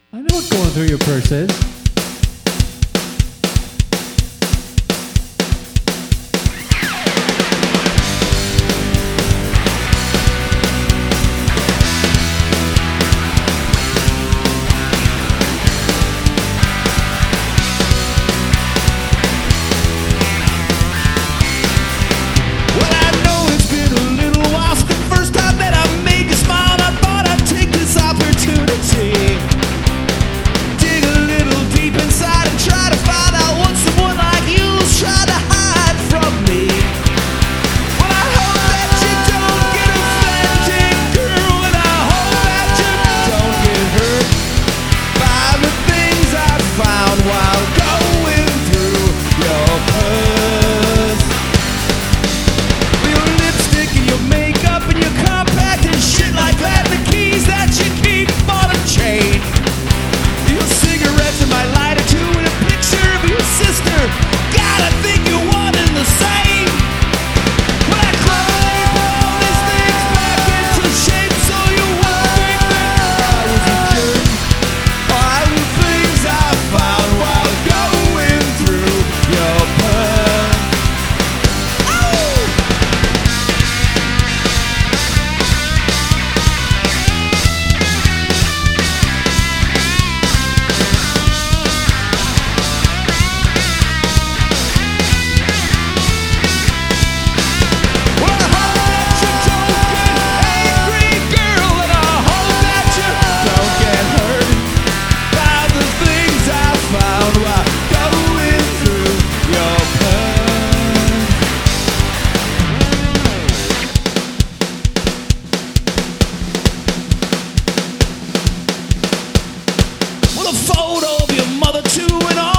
I know what's going through your purses. Well, I know it's been a little while since the first time that I made you smile. I thought I'd take this opportunity, dig a little deep inside and try to find out what someone like you's trying to hide from me. Well, I hope that you don't get offended, girl, and I hope that you don't get hurt by the things I found while going through your purse. Your lipstick and your makeup and your compact and shit like that, and the keys that you keep on a chain, your cigarettes and my lighter too, and a picture of your sister. God, I think you're one and the same. Well, I cried all these things back into shape so you won't think that I was a jerk. All the things I found while going through your purse. Well, I hope that you don't get angry, girl, and I hope that you don't get hurt by the things I found while going through your purse. Well, a photo of your mother too, and all